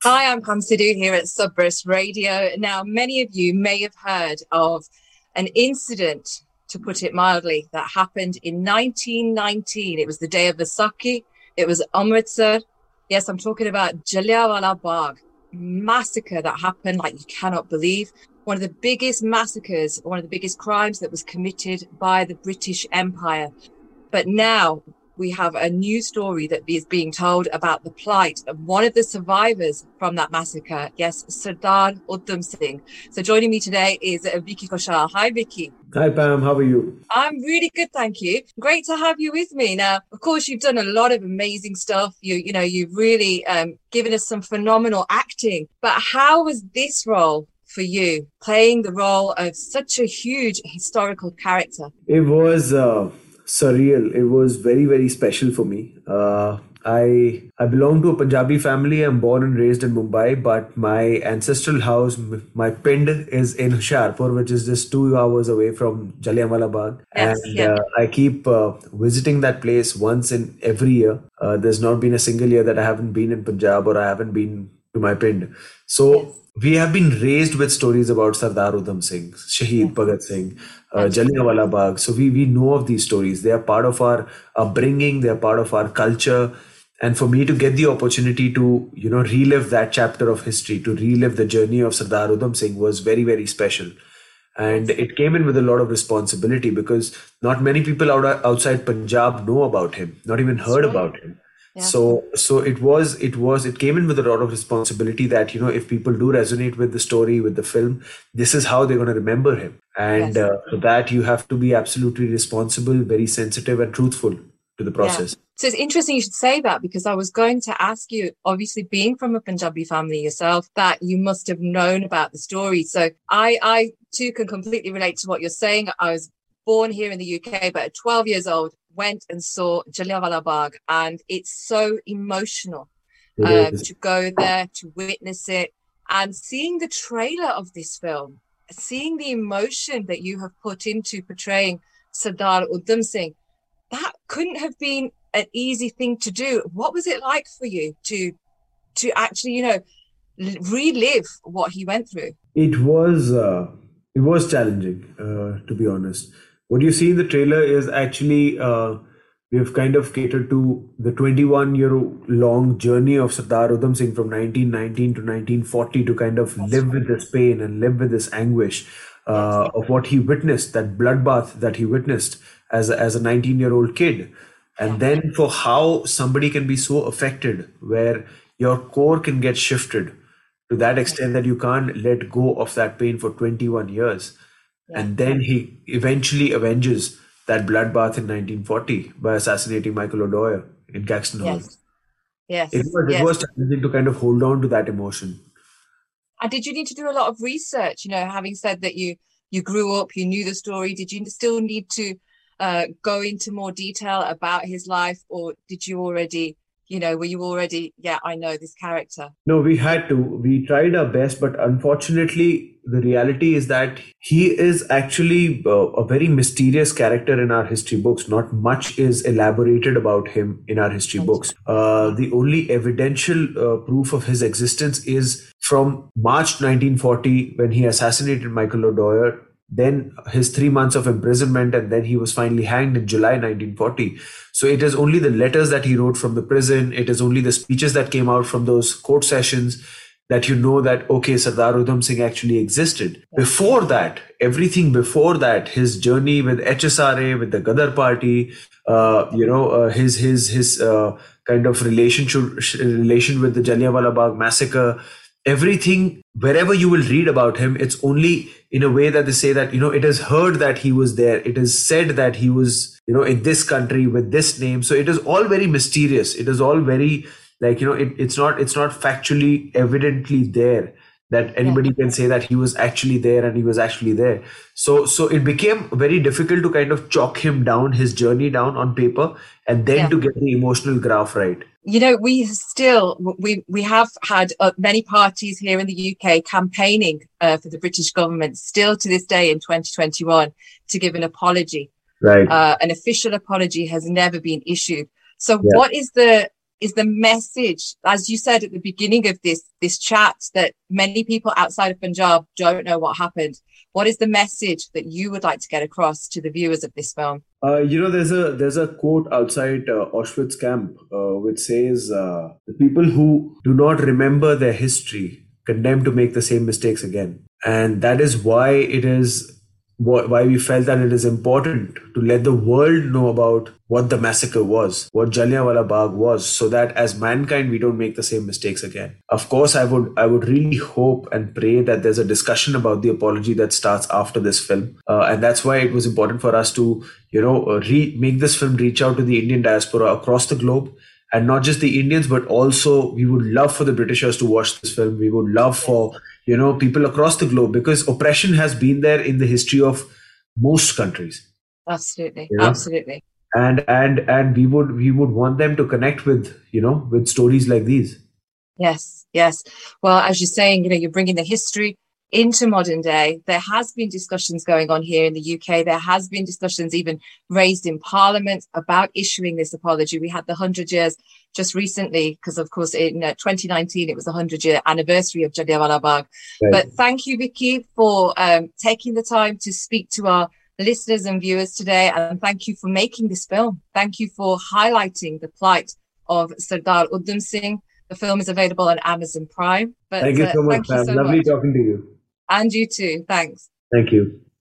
Hi, I'm Pam Sidhu here at Subverse Radio. Now, many of you may have heard of an incident, to put it mildly, that happened in 1919. It was the day of Vaisakhi. It was Amritsar. Yes, I'm talking about Jallianwala Bagh massacre that happened like you cannot believe. One of the biggest massacres, one of the biggest crimes that was committed by the British Empire. But now we have a new story that is being told about the plight of one of the survivors from that massacre. Yes, Sardar Udham Singh. So joining me today is Vicky Koshal. Hi, Vicky. Hi, Pam. How are you? I'm really good, thank you. Great to have you with me. Now, of course, you've done a lot of amazing stuff. You've really given us some phenomenal acting. But how was this role for you, playing the role of such a huge historical character? It was surreal. It was very, very special for me. I belong to a Punjabi family. I'm born and raised in Mumbai, but my ancestral house, my pind, is in Hoshiarpur, which is just 2 hours away from Jallianwala Bagh. Yes, And yeah. I keep visiting that place once in every year. There's not been a single year that I haven't been in Punjab or I haven't been to my pind. So Yes. we have been raised with stories about Sardar Udham Singh, Shaheed Yes. Bhagat Singh, Absolutely. Jallianwala Bagh. So we know of these stories. They are part of our upbringing. They are part of our culture. And for me to get the opportunity to, relive that chapter of history, to relive the journey of Sardar Udham Singh was very, very special. And Yes. it came in with a lot of responsibility because not many people outside Punjab know about him, not even That's heard right. about him. Yeah. So it came in with a lot of responsibility that, if people do resonate with the story, with the film, this is how they're going to remember him. And Yes. for that, you have to be absolutely responsible, very sensitive and truthful to the Yeah. process. So it's interesting you should say that, because I was going to ask you, obviously being from a Punjabi family yourself, that you must have known about the story. So I too can completely relate to what you're saying. I was born here in the UK, but at 12 years old, went and saw Jallianwala Bagh, and it's so emotional It is. to go there, to witness it, and seeing the trailer of this film, seeing the emotion that you have put into portraying Sardar Udham Singh. That couldn't have been an easy thing to do. What was it like for you to actually, relive what he went through? It was challenging, to be honest. What you see in the trailer is actually we have kind of catered to the 21-year-long journey of Sardar Udham Singh from 1919 to 1940 to kind of That's live right. with this pain and live with this anguish Yes. of what he witnessed, that bloodbath that he witnessed as a 19-year-old kid. Yeah. And then for how somebody can be so affected where your core can get shifted to that Yeah. extent that you can't let go of that pain for 21 years. Yeah. And then he eventually avenges that bloodbath in 1940 by assassinating Michael O'Dwyer in Caxton Hall. Yes. Yes. It Yes. was challenging to kind of hold on to that emotion. And did you need to do a lot of research? Having said that you grew up, you knew the story. Did you still need to go into more detail about his life, or did you already, were you already, yeah, I know this character? No, we had to. We tried our best, but unfortunately, the reality is that he is actually a very mysterious character in our history books. Not much is elaborated about him in our history Right. books. The only evidential proof of his existence is from March 1940 when he assassinated Michael O'Dwyer. Then his 3 months of imprisonment, and then he was finally hanged in July 1940. So it is only the letters that he wrote from the prison, it is only the speeches that came out from those court sessions that you know that, okay, Sardar Udham Singh actually existed. Yeah. Before that, everything before that, his journey with HSRA, with the Gadar Party, his kind of relation with the Jallianwala Bagh massacre, everything, wherever you will read about him, it's only in a way that they say that, it is heard that he was there. It is said that he was, in this country with this name. So it is all very mysterious. It is all very like, it's not factually evidently there that anybody can say that he was actually there and he was actually there. So it became very difficult to kind of chalk him down, his journey down on paper, and then to get the emotional graph right. We have had many parties here in the UK campaigning for the British government still to this day in 2021 to give an apology. Right. An official apology has never been issued. So what is the is the message, as you said at the beginning of this chat, that many people outside of Punjab don't know what happened? What is the message that you would like to get across to the viewers of this film? There's a quote outside Auschwitz camp which says, "The people who do not remember their history condemned to make the same mistakes again." And that is why why we felt that it is important to let the world know about what the massacre was, what Jallianwala Bagh was, so that as mankind we don't make the same mistakes again. Of course, I would really hope and pray that there's a discussion about the apology that starts after this film, and that's why it was important for us to make this film reach out to the Indian diaspora across the globe. And not just the Indians, but also we would love for the Britishers to watch this film. We would love for people across the globe, because oppression has been there in the history of most countries. Absolutely, absolutely. And we would want them to connect with stories like these. Yes. Well, as you're saying, you're bringing the history into modern day. There has been discussions going on here in the UK. There has been discussions even raised in Parliament about issuing this apology. We had the 100 years just recently, because of course in 2019 it was the 100-year anniversary of Jallianwala Bagh. Right. But thank you, Vicky, for taking the time to speak to our listeners and viewers today, and thank you for making this film. Thank you for highlighting the plight of Sardar Udham Singh. The film is available on Amazon Prime. Thank you so much, Pam. Lovely talking to you. And you too. Thanks. Thank you.